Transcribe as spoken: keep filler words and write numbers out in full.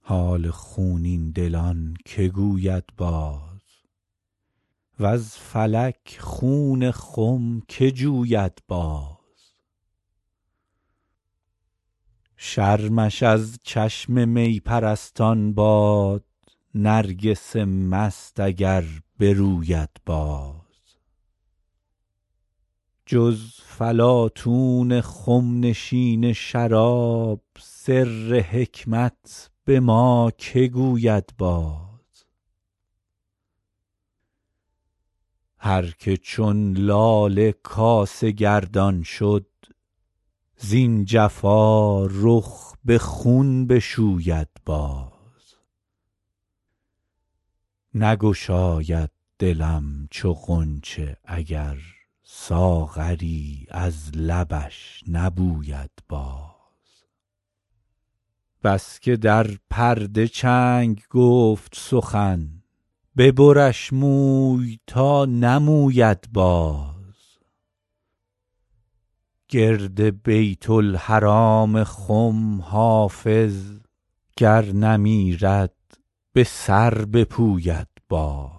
حال خونین دلان که گوید باز وز فلک خون خم که جوید باز شرمش از چشم می پرستان باد نرگس مست اگر بروید باز جز فلاطون خم نشین شراب سر حکمت به ما که گوید باز هر که چون لاله کاسه گردان شد زین جفا رخ به خون بشوید باز نگشاید دلم چو غنچه اگر ساغری از لبش نبوید باز بس که در پرده چنگ گفت سخن ببرش موی تا نموید باز گرد بیت الحرام خم حافظ گر نمیرد به سر بپوید باز